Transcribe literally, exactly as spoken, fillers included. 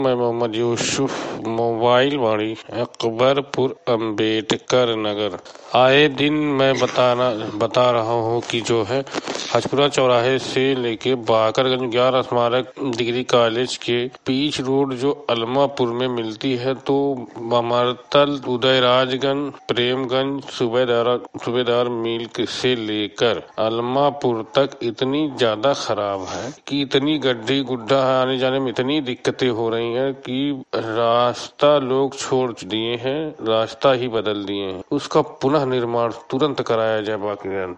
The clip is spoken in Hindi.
मैं मोहम्मद यूसुफ, मोबाइल वाणी, अकबरपुर, अम्बेडकर नगर। आए दिन मैं बताना बता रहा हूँ कि जो है हजपुरा चौराहे से लेके बाकरगंज ग्यारह स्मारक डिग्री कॉलेज के बीच रोड जो अलमापुर में मिलती है, तो अमरतल, उदयराजगंज, प्रेमगंज, सूबेदार सूबेदार मिल से लेकर अलमापुर तक इतनी ज्यादा खराब है कि इतनी गड्ढी गुड्ढा आने जाने में इतनी दिक्कतें हो रही हैं कि रास्ता लोग छोड़ दिए हैं, रास्ता ही बदल दिए हैं। उसका पुनः निर्माण तुरंत कराया जाए। बाकी